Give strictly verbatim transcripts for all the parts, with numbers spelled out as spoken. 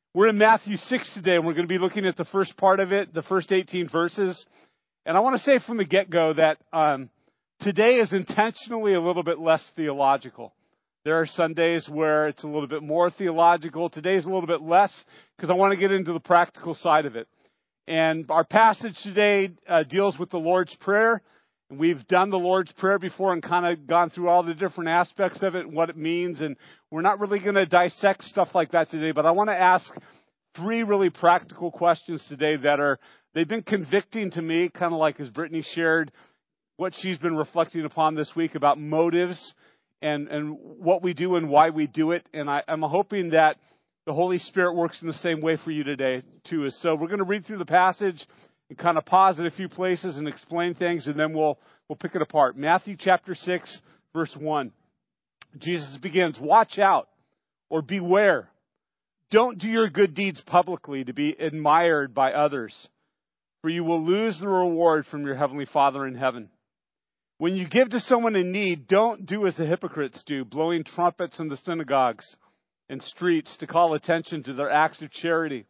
We're in Matthew six today, and we're going to be looking at the first part of it, the first eighteen verses. And I want to say from the get-go that um, today is intentionally a little bit less theological. There are Sundays where it's a little bit more theological. Today's a little bit less because I want to get into the practical side of it. And our passage today uh, deals with the Lord's Prayer. We've done the Lord's Prayer before and kind of gone through all the different aspects of it and what it means. And we're not really going to dissect stuff like that today. But I want to ask three really practical questions today that are, they've been convicting to me, kind of like as Brittany shared what she's been reflecting upon this week about motives and, and what we do and why we do it. And I, I'm hoping that the Holy Spirit works in the same way for you today, too. So we're going to read through the passage and kind of pause at a few places and explain things, and then we'll we'll pick it apart. Matthew chapter six, verse one. Jesus begins, "Watch out," or beware. "Don't do your good deeds publicly to be admired by others, for you will lose the reward from your heavenly Father in heaven. When you give to someone in need, don't do as the hypocrites do, blowing trumpets in the synagogues and streets to call attention to their acts of charity.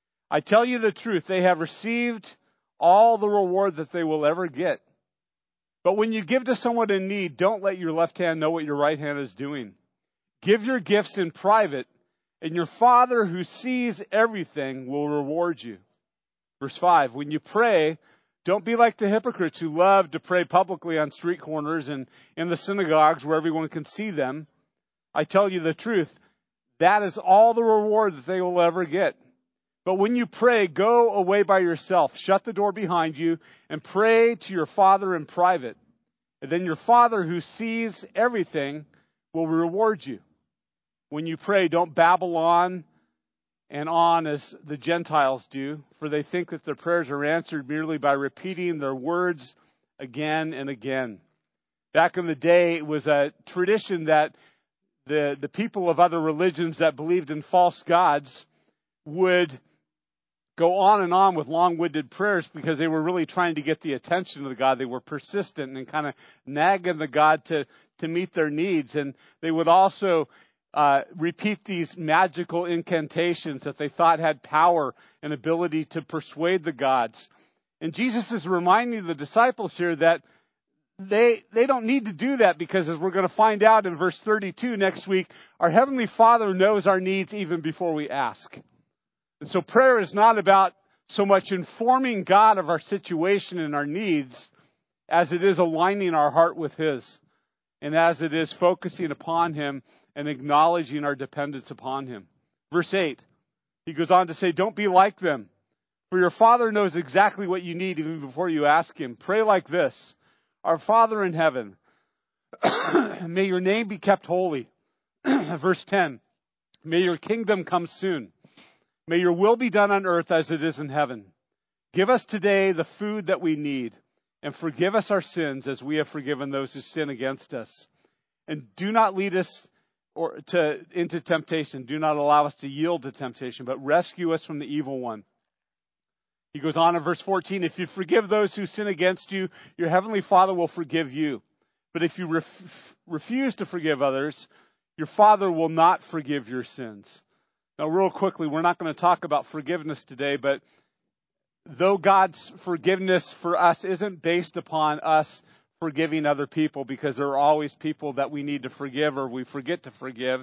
I tell you the truth, they have received all the reward that they will ever get. But when you give to someone in need, don't let your left hand know what your right hand is doing. Give your gifts in private, and your Father who sees everything will reward you." Verse five, "When you pray, don't be like the hypocrites who love to pray publicly on street corners and in the synagogues where everyone can see them. I tell you the truth, that is all the reward that they will ever get. But when you pray, go away by yourself, shut the door behind you, and pray to your Father in private. And then your Father who sees everything will reward you. When you pray, don't babble on and on as the Gentiles do, for they think that their prayers are answered merely by repeating their words again and again." Back in the day, it was a tradition that the, the people of other religions that believed in false gods would go on and on with long-winded prayers because they were really trying to get the attention of the God. They were persistent and kind of nagging the God to, to meet their needs. And they would also uh, repeat these magical incantations that they thought had power and ability to persuade the gods. And Jesus is reminding the disciples here that they they don't need to do that because, as we're going to find out in verse thirty-two next week, our Heavenly Father knows our needs even before we ask. And so prayer is not about so much informing God of our situation and our needs as it is aligning our heart with His, and as it is focusing upon Him and acknowledging our dependence upon Him. Verse eight, he goes on to say, "Don't be like them, for your Father knows exactly what you need even before you ask Him. Pray like this: Our Father in heaven, may your name be kept holy." Verse ten, "May your kingdom come soon. May your will be done on earth as it is in heaven. Give us today the food that we need, and forgive us our sins as we have forgiven those who sin against us. And do not lead us or to into temptation. Do not allow us to yield to temptation, but rescue us from the evil one." He goes on in verse fourteen, "If you forgive those who sin against you, your heavenly Father will forgive you. But if you ref- refuse to forgive others, your Father will not forgive your sins." Now, real quickly, we're not going to talk about forgiveness today, but though God's forgiveness for us isn't based upon us forgiving other people, because there are always people that we need to forgive or we forget to forgive,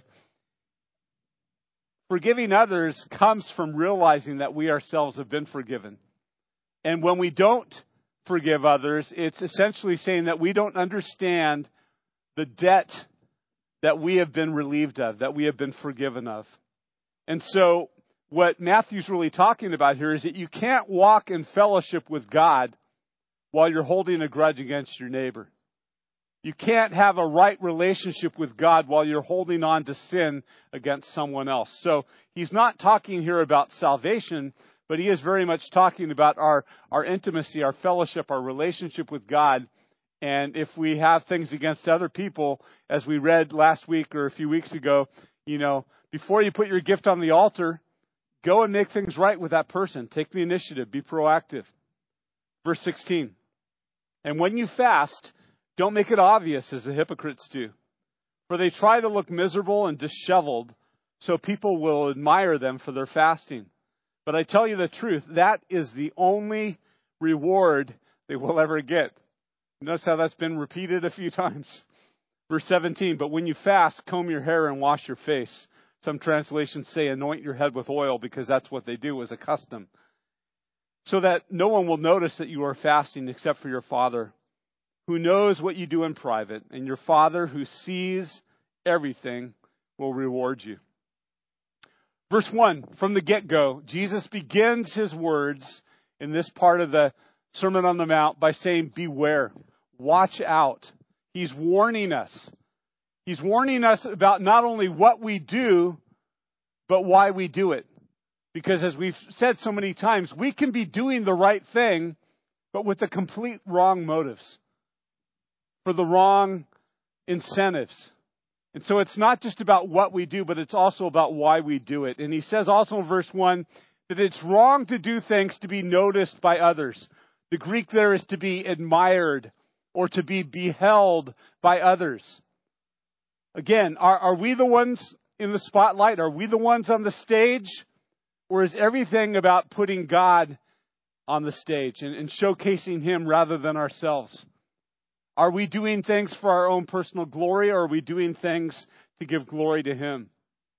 forgiving others comes from realizing that we ourselves have been forgiven. And when we don't forgive others, it's essentially saying that we don't understand the debt that we have been relieved of, that we have been forgiven of. And so what Matthew's really talking about here is that you can't walk in fellowship with God while you're holding a grudge against your neighbor. You can't have a right relationship with God while you're holding on to sin against someone else. So he's not talking here about salvation, but he is very much talking about our, our intimacy, our fellowship, our relationship with God. And if we have things against other people, as we read last week or a few weeks ago, you know, before you put your gift on the altar, go and make things right with that person. Take the initiative. Be proactive. Verse sixteen. "And when you fast, don't make it obvious as the hypocrites do, for they try to look miserable and disheveled so people will admire them for their fasting. But I tell you the truth, that is the only reward they will ever get. Notice how that's been repeated a few times. Verse seventeen, but when you fast, comb your hair and wash your face. Some translations say anoint your head with oil, because that's what they do as a custom. So that no one will notice that you are fasting except for your Father, who knows what you do in private, and your Father who sees everything will reward you. Verse one, from the get-go, Jesus begins his words in this part of the Sermon on the Mount by saying, beware, watch out. He's warning us. He's warning us about not only what we do, but why we do it. Because as we've said so many times, we can be doing the right thing, but with the complete wrong motives, for the wrong incentives. And so it's not just about what we do, but it's also about why we do it. And he says also in verse one that it's wrong to do things to be noticed by others. The Greek there is to be admired or to be beheld by others. Again, are, are we the ones in the spotlight? Are we the ones on the stage? Or is everything about putting God on the stage and, and showcasing Him rather than ourselves? Are we doing things for our own personal glory, or are we doing things to give glory to Him?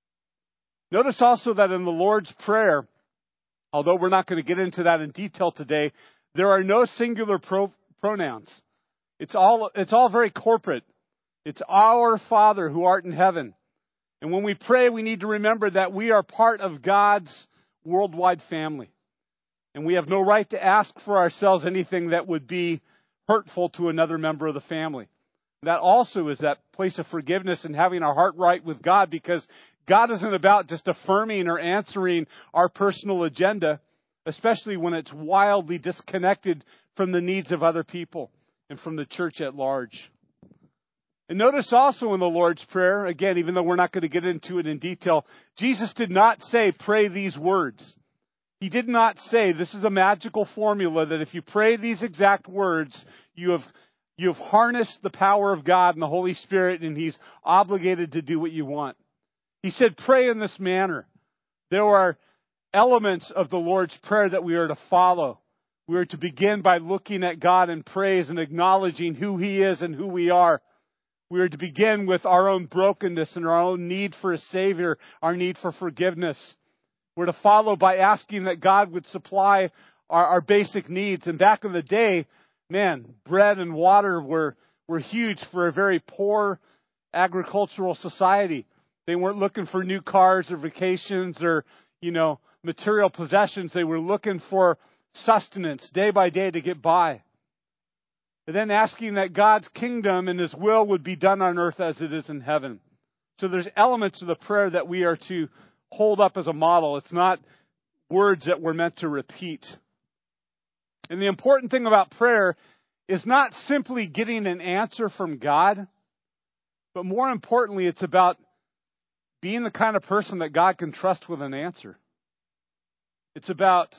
Notice also that in the Lord's Prayer, although we're not going to get into that in detail today, there are no singular pro- pronouns. It's all, it's all very corporate. It's our Father who art in heaven. And when we pray, we need to remember that we are part of God's worldwide family. And we have no right to ask for ourselves anything that would be hurtful to another member of the family. That also is that place of forgiveness and having our heart right with God, because God isn't about just affirming or answering our personal agenda, especially when it's wildly disconnected from the needs of other people and from the church at large. And notice also in the Lord's Prayer, again, even though we're not going to get into it in detail, Jesus did not say, pray these words. He did not say, this is a magical formula that if you pray these exact words, you have, you have harnessed the power of God and the Holy Spirit, and He's obligated to do what you want. He said, pray in this manner. There are elements of the Lord's Prayer that we are to follow. We are to begin by looking at God in praise and acknowledging who He is and who we are. We are to begin with our own brokenness and our own need for a Savior, our need for forgiveness. We're to follow by asking that God would supply our, our basic needs. And back in the day, man, bread and water were, were huge for a very poor agricultural society. They weren't looking for new cars or vacations or, you know, material possessions. They were looking for sustenance day by day to get by. And then asking that God's kingdom and His will would be done on earth as it is in heaven. So there's elements of the prayer that we are to hold up as a model. It's not words that we're meant to repeat. And the important thing about prayer is not simply getting an answer from God, but more importantly, it's about being the kind of person that God can trust with an answer. It's about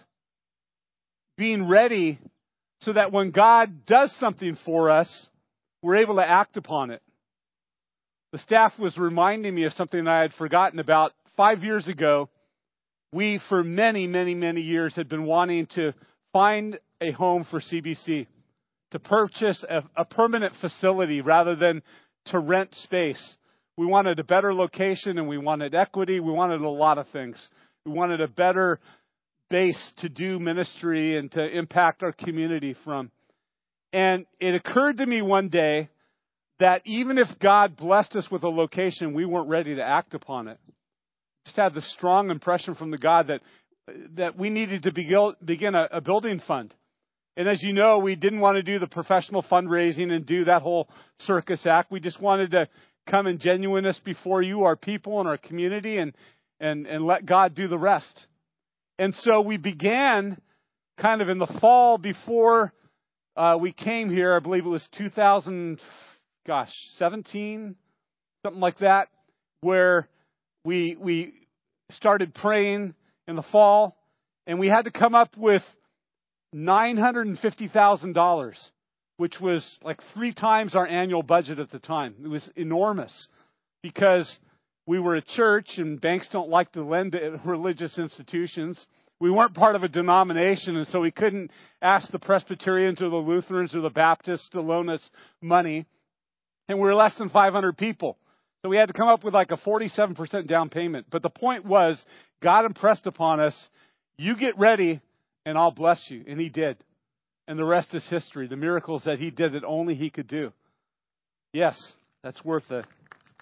being ready so that when God does something for us, we're able to act upon it. The staff was reminding me of something I had forgotten about. Five years ago, we, for many, many, many years, had been wanting to find a home for C B C, to purchase a, a permanent facility rather than to rent space. We wanted a better location, and we wanted equity. We wanted a lot of things. We wanted a better base to do ministry and to impact our community from. And it occurred to me one day that even if God blessed us with a location, we weren't ready to act upon it. Just had the strong impression from the God that that we needed to begin, begin a, a building fund. And as you know, we didn't want to do the professional fundraising and do that whole circus act. We just wanted to come in genuineness before you, our people, and our community, and and and let God do the rest. And so we began kind of in the fall before uh, we came here. I believe it was two thousand, gosh, seventeen, something like that, where we we started praying in the fall, and we had to come up with nine hundred fifty thousand dollars, which was like three times our annual budget at the time. It was enormous because We were a church, and banks don't like to lend to religious institutions. We weren't part of a denomination, and so we couldn't ask the Presbyterians or the Lutherans or the Baptists to loan us money. And we were less than five hundred people. So we had to come up with like a forty-seven percent down payment. But the point was, God impressed upon us, you get ready and I'll bless you. And He did. And the rest is history. The miracles that He did that only He could do. Yes, that's worth it.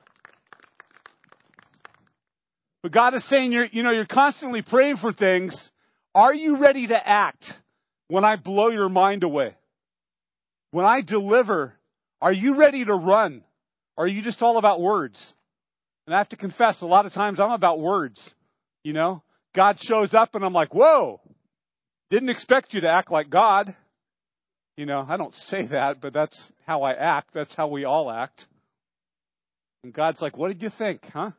But God is saying, you're, you know, you're constantly praying for things. Are you ready to act when I blow your mind away? When I deliver, are you ready to run? Or are you just all about words? And I have to confess, a lot of times I'm about words. You know, God shows up and I'm like, whoa, didn't expect you to act like God. You know, I don't say that, but that's how I act. That's how we all act. And God's like, what did you think, huh?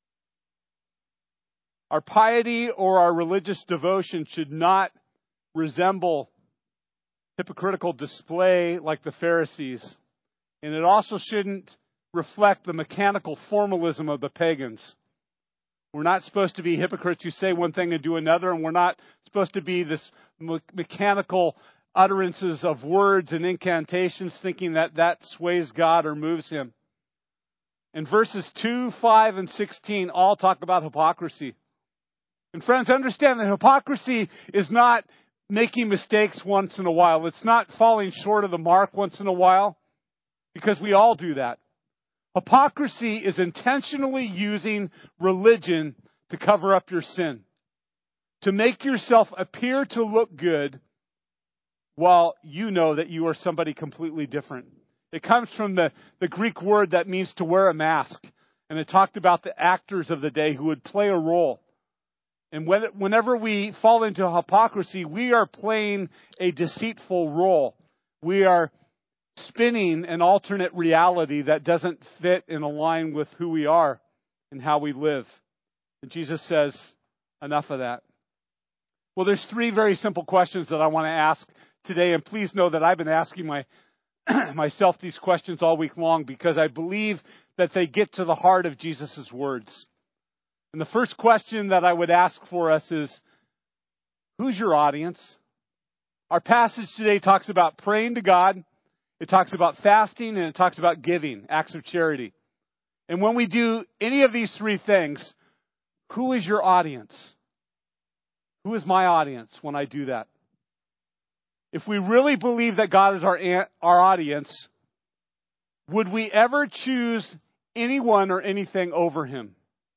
Our piety or our religious devotion should not resemble hypocritical display like the Pharisees. And it also shouldn't reflect the mechanical formalism of the pagans. We're not supposed to be hypocrites who say one thing and do another, and we're not supposed to be this me- mechanical utterances of words and incantations thinking that that sways God or moves Him. And verses two, five, and sixteen all talk about hypocrisy. And friends, understand that hypocrisy is not making mistakes once in a while. It's not falling short of the mark once in a while, because we all do that. Hypocrisy is intentionally using religion to cover up your sin, to make yourself appear to look good while you know that you are somebody completely different. It comes from the, the Greek word that means to wear a mask. And it talked about the actors of the day who would play a role. And when, whenever we fall into hypocrisy, we are playing a deceitful role. We are spinning an alternate reality that doesn't fit and align with who we are and how we live. And Jesus says, enough of that. Well, there's three very simple questions that I want to ask today. And please know that I've been asking my myself these questions all week long because I believe that they get to the heart of Jesus' words. And the first question that I would ask for us is, who's your audience? Our passage today talks about praying to God. It talks about fasting, and it talks about giving, acts of charity. And when we do any of these three things, who is your audience? Who is my audience when I do that? If we really believe that God is our, our audience, would we ever choose anyone or anything over Him?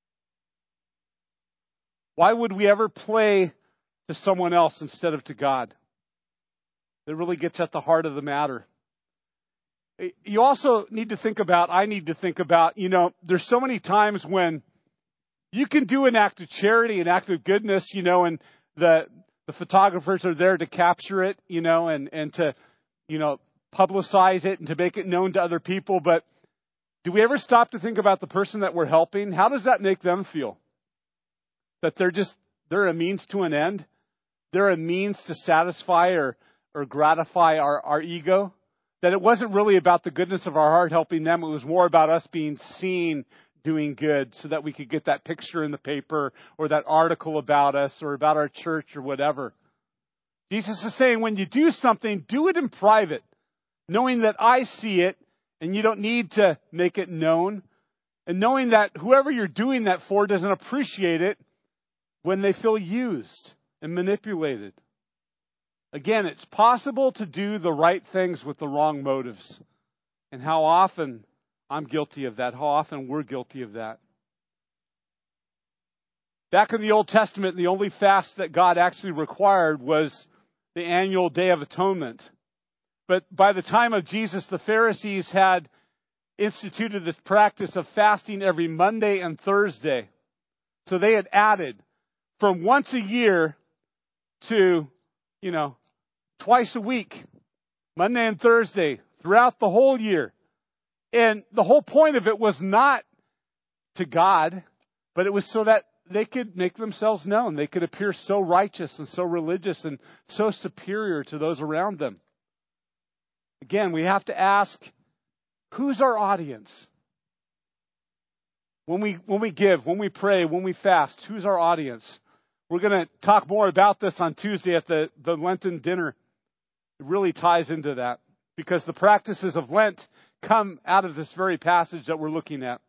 Why would we ever play to someone else instead of to God? That really gets at the heart of the matter. You also need to think about, I need to think about, you know, there's so many times when you can do an act of charity, an act of goodness, you know, and the the photographers are there to capture it, you know, and, and to, you know, publicize it and to make it known to other people. But do we ever stop to think about the person that we're helping? How does that make them feel? That they're just, they're a means to an end? They're a means to satisfy or, or gratify our, our ego? That it wasn't really about the goodness of our heart helping them. It was more about us being seen doing good so that we could get that picture in the paper or that article about us or about our church or whatever. Jesus is saying when you do something, do it in private, knowing that I see it and you don't need to make it known, and knowing that whoever you're doing that for doesn't appreciate it when they feel used and manipulated. Again, it's possible to do the right things with the wrong motives. And how often I'm guilty of that. How often we're guilty of that. Back in the Old Testament, the only fast that God actually required was the annual Day of Atonement. But by the time of Jesus, the Pharisees had instituted this practice of fasting every Monday and Thursday. So they had added from once a year to, you know, twice a week, Monday and Thursday, throughout the whole year. And the whole point of it was not to God, but it was so that they could make themselves known. They could appear so righteous and so religious and so superior to those around them. Again, we have to ask, who's our audience? When we, when we give, when we pray, when we fast, who's our audience? We're going to talk more about this on Tuesday at the, the Lenten dinner. It really ties into that because the practices of Lent come out of this very passage that we're looking at.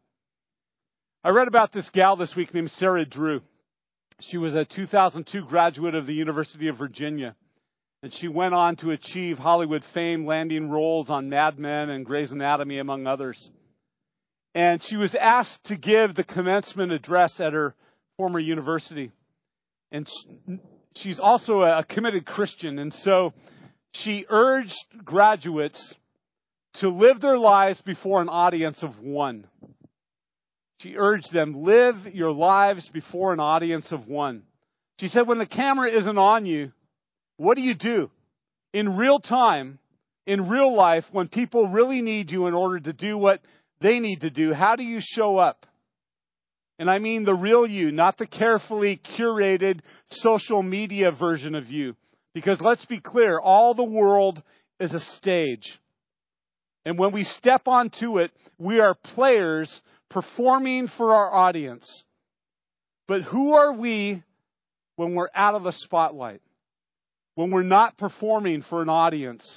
I read about this gal this week named Sarah Drew. She was a two thousand two graduate of the University of Virginia. And she went on to achieve Hollywood fame, landing roles on Mad Men and Grey's Anatomy, among others. And she was asked to give the commencement address at her former university. And she's also a committed Christian. And so she urged graduates to live their lives before an audience of one. She urged them, live your lives before an audience of one. She said, when the camera isn't on you, what do you do? In real time, in real life, when people really need you in order to do what they need to do, how do you show up? And I mean the real you, not the carefully curated social media version of you. Because let's be clear, all the world is a stage. And when we step onto it, we are players performing for our audience. But who are we when we're out of the spotlight? When we're not performing for an audience?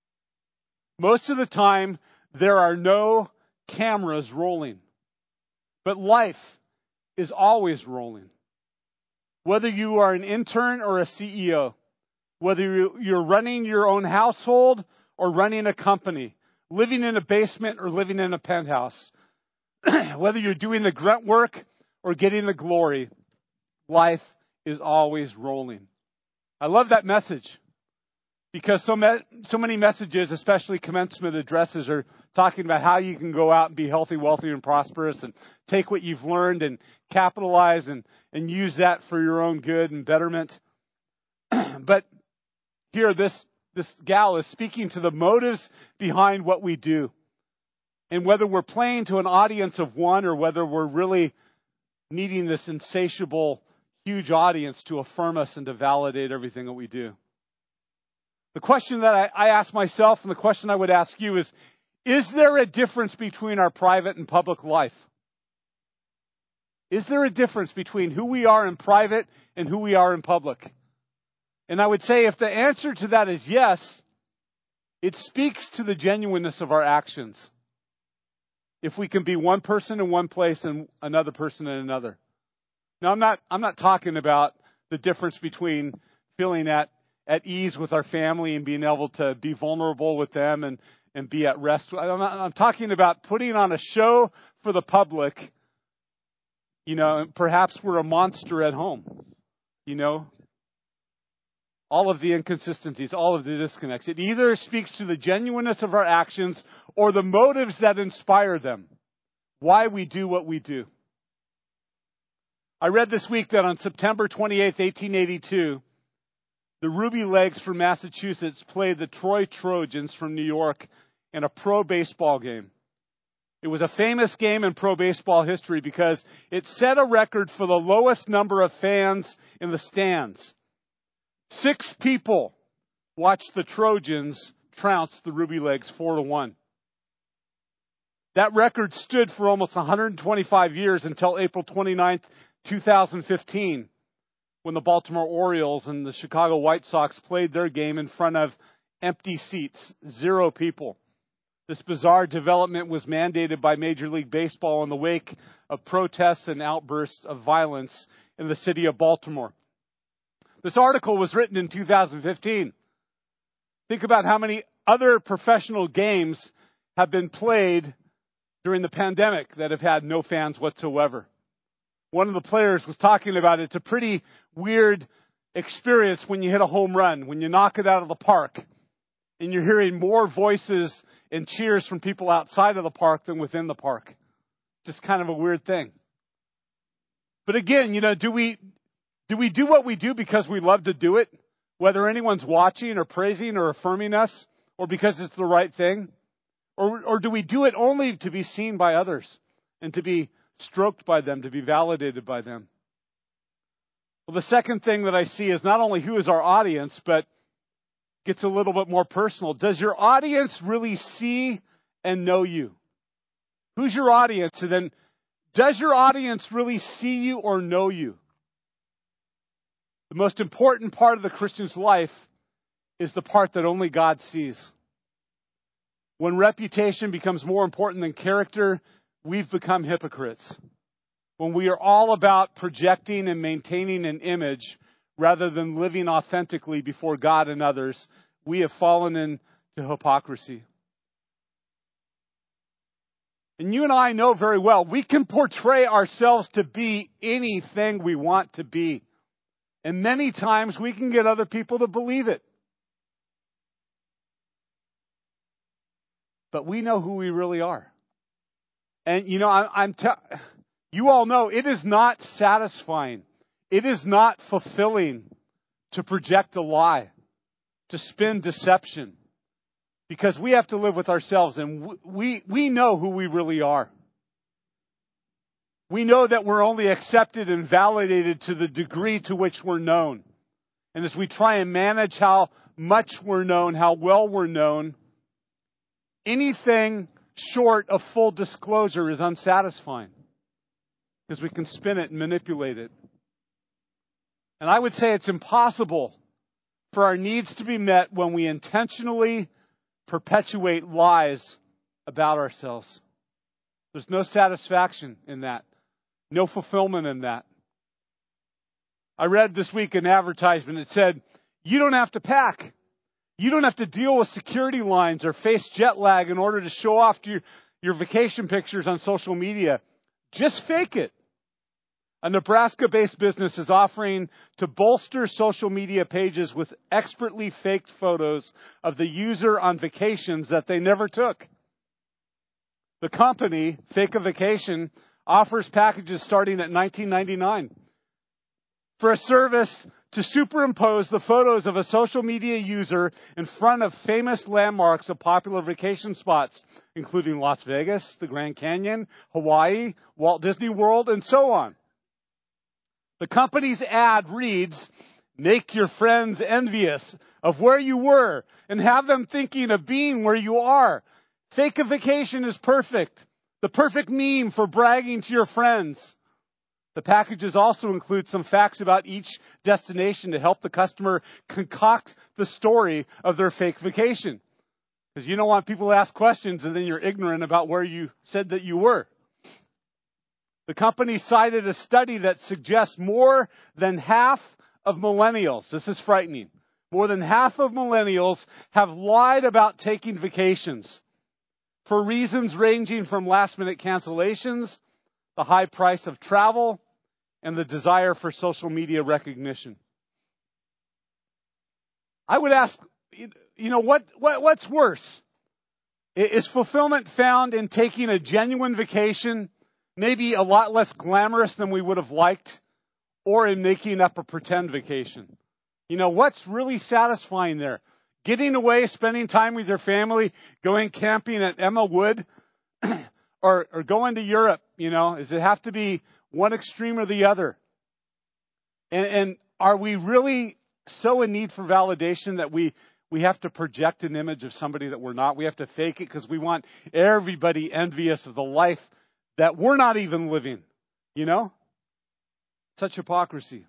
Most of the time, there are no cameras rolling. But life is always rolling. Whether you are an intern or a C E O, whether you're running your own household or running a company, living in a basement or living in a penthouse, whether you're doing the grunt work or getting the glory, life is always rolling. I love that message because so, me- so many messages, especially commencement addresses, are talking about how you can go out and be healthy, wealthy, and prosperous and take what you've learned and capitalize and, and use that for your own good and betterment. But here, this, this gal is speaking to the motives behind what we do. And whether we're playing to an audience of one or whether we're really needing this insatiable, huge audience to affirm us and to validate everything that we do. The question that I, I ask myself and the question I would ask you is, is there a difference between our private and public life? Is there a difference between who we are in private and who we are in public? And I would say if the answer to that is yes, it speaks to the genuineness of our actions. If we can be one person in one place and another person in another. Now, I'm not, I'm not talking about the difference between feeling at, at ease with our family and being able to be vulnerable with them and, and be at rest. I'm, not, I'm talking about putting on a show for the public. You know, perhaps we're a monster at home. You know, all of the inconsistencies, all of the disconnects. It either speaks to the genuineness of our actions or the motives that inspire them. Why we do what we do. I read this week that on September twenty-eighth, eighteen eighty-two, the Ruby Legs from Massachusetts played the Troy Trojans from New York in a pro baseball game. It was a famous game in pro baseball history because it set a record for the lowest number of fans in the stands. Six people watched the Trojans trounce the Ruby Legs four to one. That record stood for almost one hundred twenty-five years until April twenty-ninth, twenty fifteen, when the Baltimore Orioles and the Chicago White Sox played their game in front of empty seats, zero people. This bizarre development was mandated by Major League Baseball in the wake of protests and outbursts of violence in the city of Baltimore. This article was written in two thousand fifteen. Think about how many other professional games have been played during the pandemic that have had no fans whatsoever. One of the players was talking about it. It's a pretty weird experience when you hit a home run, when you knock it out of the park, and you're hearing more voices and cheers from people outside of the park than within the park. Just kind of a weird thing. But again, you know, do we do we do what we do because we love to do it, whether anyone's watching or praising or affirming us, or because it's the right thing? Or, or do we do it only to be seen by others and to be stroked by them, to be validated by them? Well, the second thing that I see is not only who is our audience, but gets a little bit more personal. Does your audience really see and know you? Who's your audience? And then Does your audience really see you or know you? The most important part of the Christian's life is the part that only God sees. When reputation becomes more important than character, we've become hypocrites. When we are all about projecting and maintaining an image rather than living authentically before God and others, we have fallen into hypocrisy. And you and I know very well, we can portray ourselves to be anything we want to be. And many times we can get other people to believe it. But we know who we really are. And you know, I, I'm te- you all know it is not satisfying. It is not fulfilling to project a lie, to spin deception. Because we have to live with ourselves, and we, we know who we really are. We know that we're only accepted and validated to the degree to which we're known. And as we try and manage how much we're known, how well we're known, anything short of full disclosure is unsatisfying. Because we can spin it and manipulate it. And I would say it's impossible for our needs to be met when we intentionally perpetuate lies about ourselves. There's no satisfaction in that. No fulfillment in that. I read this week an advertisement that said, you don't have to pack. You don't have to deal with security lines or face jet lag in order to show off your, your vacation pictures on social media. Just fake it. A Nebraska-based business is offering to bolster social media pages with expertly faked photos of the user on vacations that they never took. The company, Fake a Vacation, offers packages starting at nineteen ninety-nine dollars for a service to superimpose the photos of a social media user in front of famous landmarks of popular vacation spots, including Las Vegas, the Grand Canyon, Hawaii, Walt Disney World, and so on. The company's ad reads, make your friends envious of where you were and have them thinking of being where you are. Fake a Vacation is perfect. The perfect meme for bragging to your friends. The packages also include some facts about each destination to help the customer concoct the story of their fake vacation. Because you don't want people to ask questions and then you're ignorant about where you said that you were. The company cited a study that suggests more than half of millennials, this is frightening, more than half of millennials have lied about taking vacations for reasons ranging from last-minute cancellations, the high price of travel, and the desire for social media recognition. I would ask, you know, what, what what's worse? Is fulfillment found in taking a genuine vacation, maybe a lot less glamorous than we would have liked, or in making up a pretend vacation? You know, what's really satisfying there? Getting away, spending time with your family, going camping at Emma Wood, or, or going to Europe, you know? Does it have to be one extreme or the other? And, and are we really so in need for validation that we, we have to project an image of somebody that we're not? We have to fake it because we want everybody envious of the life that we're not even living, you know? Such hypocrisy.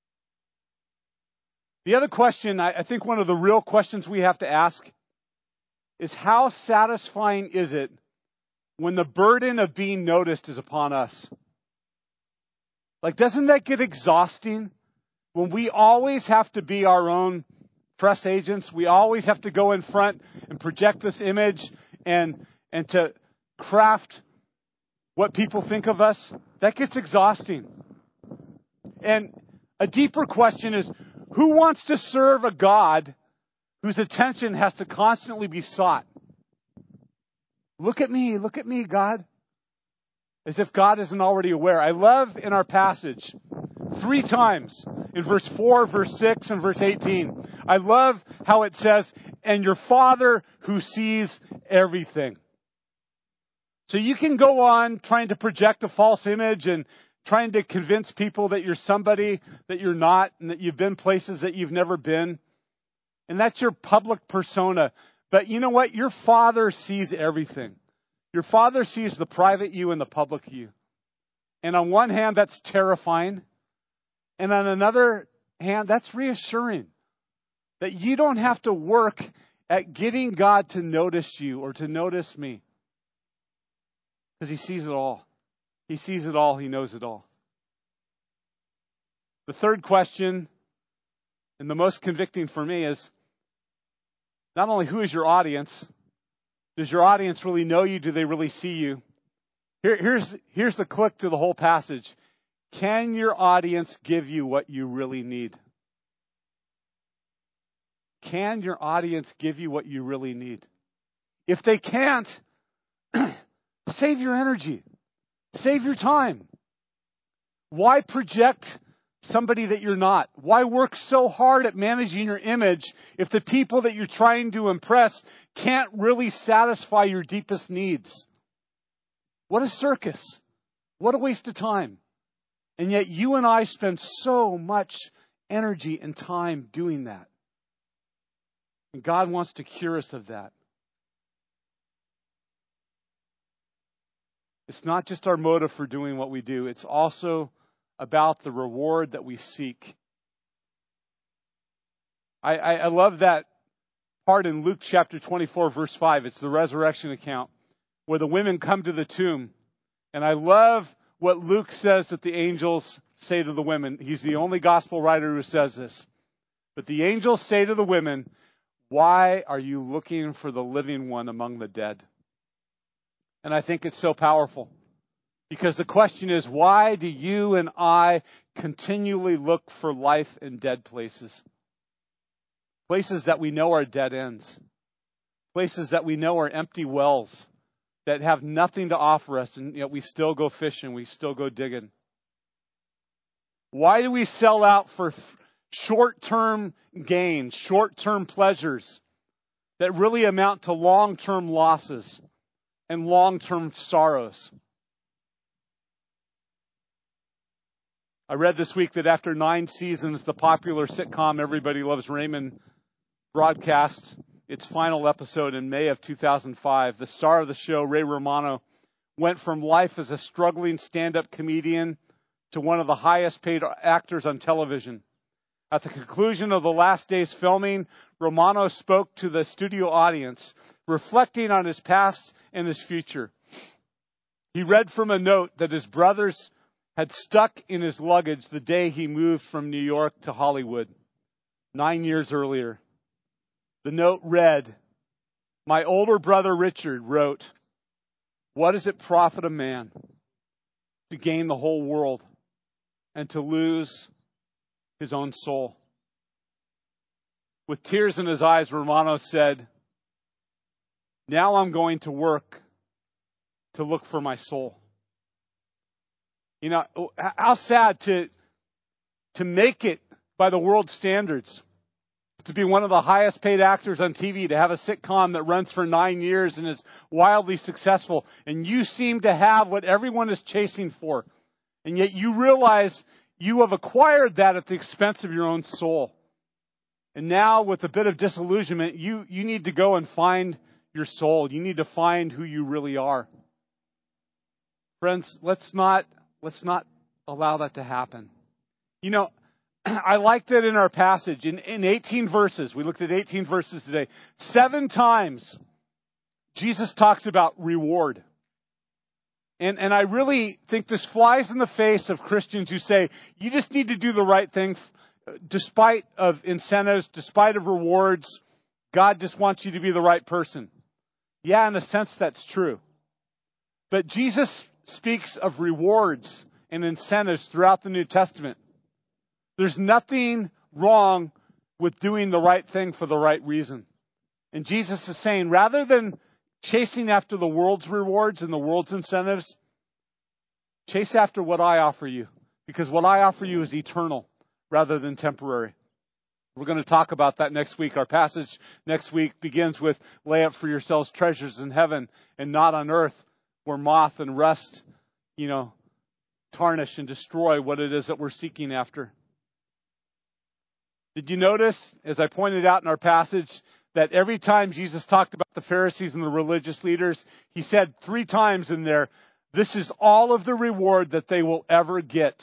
The other question, I think one of the real questions we have to ask is how satisfying is it when the burden of being noticed is upon us? Like, doesn't that get exhausting? When we always have to be our own press agents, we always have to go in front and project this image and, and to craft what people think of us, that gets exhausting. And a deeper question is, who wants to serve a God whose attention has to constantly be sought? Look at me, look at me, God. As if God isn't already aware. I love in our passage, three times, in verse four, verse six, and verse eighteen, I love how it says, and your Father who sees everything. So you can go on trying to project a false image and trying to convince people that you're somebody that you're not and that you've been places that you've never been. And that's your public persona. But you know what? Your Father sees everything. Your Father sees the private you and the public you. And on one hand, that's terrifying. And on another hand, that's reassuring. That you don't have to work at getting God to notice you or to notice me. Because He sees it all. He sees it all. He knows it all. The third question, and the most convicting for me, is not only who is your audience, does your audience really know you? Do they really see you? Here, here's, here's the click to the whole passage. Can your audience give you what you really need? Can your audience give you what you really need? If they can't, save your energy. Save your time. Why project somebody that you're not? Why work so hard at managing your image if the people that you're trying to impress can't really satisfy your deepest needs? What a circus. What a waste of time. And yet you and I spend so much energy and time doing that. And God wants to cure us of that. It's not just our motive for doing what we do. It's also about the reward that we seek. I, I, I love that part in Luke chapter twenty-four, verse five. It's the resurrection account where the women come to the tomb. And I love what Luke says that the angels say to the women. He's the only gospel writer who says this. But the angels say to the women, "Why are you looking for the living one among the dead?" And I think it's so powerful. Because the question is, why do you and I continually look for life in dead places? Places that we know are dead ends. Places that we know are empty wells that have nothing to offer us, and yet we still go fishing, we still go digging. Why do we sell out for short-term gains, short-term pleasures that really amount to long-term losses and long-term sorrows? I read this week that after nine seasons, the popular sitcom Everybody Loves Raymond broadcast its final episode in May of two thousand five. The star of the show, Ray Romano, went from life as a struggling stand-up comedian to one of the highest paid actors on television. At the conclusion of the last day's filming, Romano spoke to the studio audience, reflecting on his past and his future. He read from a note that his brothers had stuck in his luggage the day he moved from New York to Hollywood, nine years earlier. The note read, "My older brother Richard wrote, 'What does it profit a man to gain the whole world and to lose his own soul?'" With tears in his eyes, Romano said, "Now I'm going to work to look for my soul." You know, how sad to, to make it by the world standards, to be one of the highest paid actors on T V, to have a sitcom that runs for nine years and is wildly successful. And you seem to have what everyone is chasing for. And yet you realize you have acquired that at the expense of your own soul. And now with a bit of disillusionment, you, you need to go and find your soul. You need to find who you really are. Friends, let's not, let's not allow that to happen. You know, I liked it in our passage. In, in eighteen verses, we looked at eighteen verses today. Seven times, Jesus talks about reward. And, and I really think this flies in the face of Christians who say, you just need to do the right thing despite of incentives, despite of rewards. God just wants you to be the right person. Yeah, in a sense, that's true. But Jesus speaks of rewards and incentives throughout the New Testament. There's nothing wrong with doing the right thing for the right reason. And Jesus is saying, rather than chasing after the world's rewards and the world's incentives, chase after what I offer you. Because what I offer you is eternal rather than temporary. We're going to talk about that next week. Our passage next week begins with, "Lay up for yourselves treasures in heaven and not on earth, where moth and rust, you know, tarnish and destroy what it is that we're seeking after." Did you notice, as I pointed out in our passage, that every time Jesus talked about the Pharisees and the religious leaders, he said three times in there, this is all of the reward that they will ever get.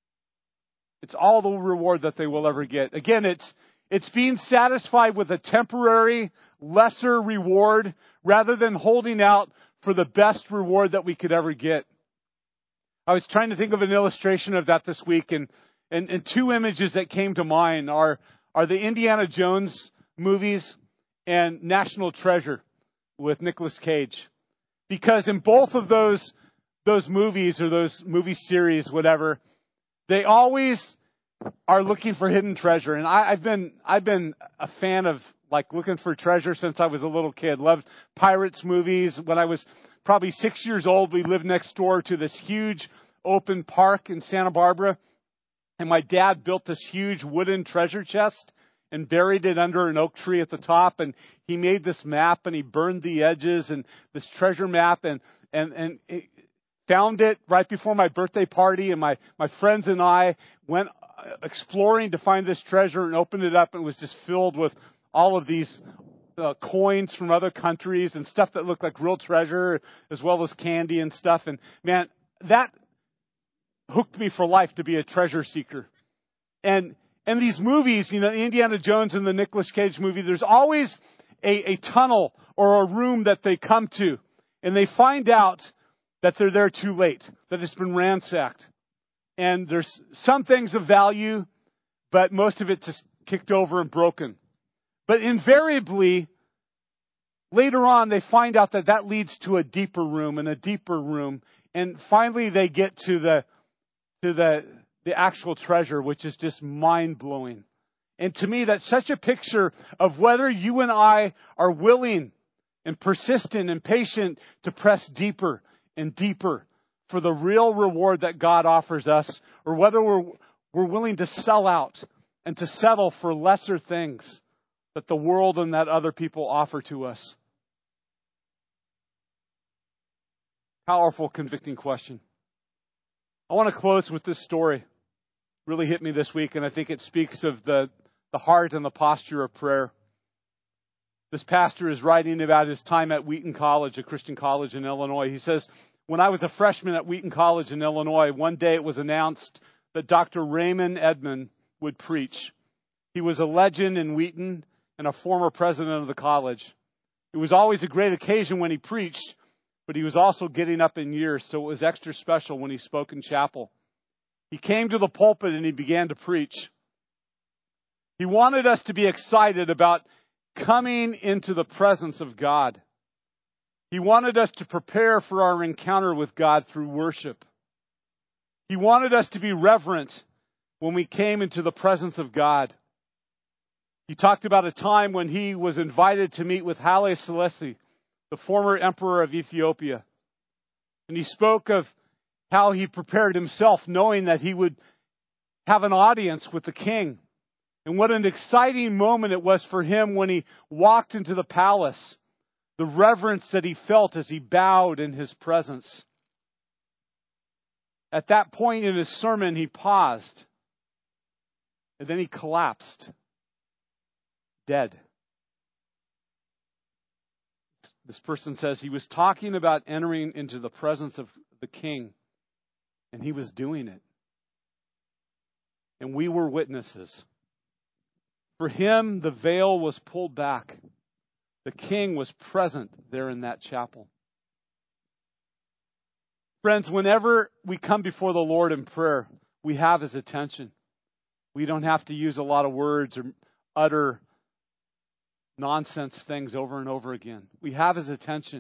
It's all the reward that they will ever get. Again, it's it's being satisfied with a temporary, lesser reward rather than holding out for the best reward that we could ever get. I was trying to think of an illustration of that this week, and, and, and two images that came to mind are, are the Indiana Jones movies and National Treasure with Nicolas Cage. Because in both of those those movies or those movie series, whatever, they always are looking for hidden treasure. And I, I've been I've been a fan of like looking for treasure since I was a little kid. Loved Pirates movies. When I was probably six years old, we lived next door to this huge open park in Santa Barbara. And my dad built this huge wooden treasure chest and buried it under an oak tree at the top. And he made this map and he burned the edges and this treasure map and, and, and it found it right before my birthday party. And my, my friends and I went exploring to find this treasure and opened it up, and it was just filled with all of these uh, coins from other countries and stuff that looked like real treasure, as well as candy and stuff. And man, that hooked me for life to be a treasure seeker. And and these movies, you know, Indiana Jones and the Nicolas Cage movie, there's always a, a tunnel or a room that they come to, and they find out that they're there too late, that it's been ransacked. And there's some things of value, but most of it's just kicked over and broken. But invariably, later on, they find out that that leads to a deeper room and a deeper room. And finally, they get to the to the the actual treasure, which is just mind-blowing. And to me, that's such a picture of whether you and I are willing and persistent and patient to press deeper and deeper for the real reward that God offers us, or whether we're we're willing to sell out and to settle for lesser things that the world and that other people offer to us. Powerful, convicting question. I want to close with this story. Really hit me this week, and I think it speaks of the, the heart and the posture of prayer. This pastor is writing about his time at Wheaton College, a Christian college in Illinois. He says, when I was a freshman at Wheaton College in Illinois, one day it was announced that Doctor Raymond Edman would preach. He was a legend in Wheaton and a former president of the college. It was always a great occasion when he preached, but he was also getting up in years, so it was extra special when he spoke in chapel. He came to the pulpit and he began to preach. He wanted us to be excited about coming into the presence of God. He wanted us to prepare for our encounter with God through worship. He wanted us to be reverent when we came into the presence of God. He talked about a time when he was invited to meet with Haile Selassie, the former emperor of Ethiopia. And he spoke of how he prepared himself knowing that he would have an audience with the king. And what an exciting moment it was for him when he walked into the palace. The reverence that he felt as he bowed in his presence. At that point in his sermon, he paused. And then he collapsed. Dead. This person says he was talking about entering into the presence of the king. And he was doing it. And we were witnesses. For him, the veil was pulled back. The king was present there in that chapel. Friends, whenever we come before the Lord in prayer, we have His attention. We don't have to use a lot of words or utter nonsense things over and over again. We have His attention.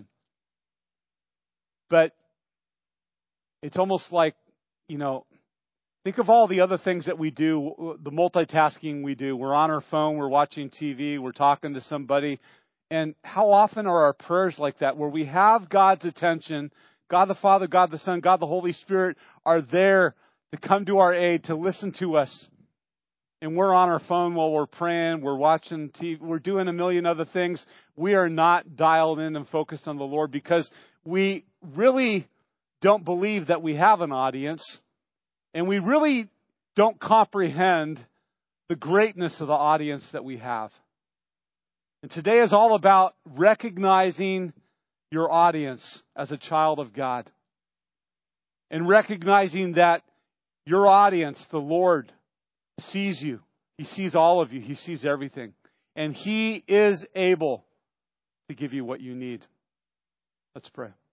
But it's almost like, you know, think of all the other things that we do, the multitasking we do. We're on our phone, we're watching T V, we're talking to somebody. And how often are our prayers like that, where we have God's attention, God the Father, God the Son, God the Holy Spirit are there to come to our aid, to listen to us. And we're on our phone while we're praying, we're watching T V, we're doing a million other things. We are not dialed in and focused on the Lord because we really don't believe that we have an audience. And we really don't comprehend the greatness of the audience that we have. And today is all about recognizing your audience as a child of God. and recognizing that your audience, the Lord, sees you. He sees all of you. He sees everything. And He is able to give you what you need. Let's pray.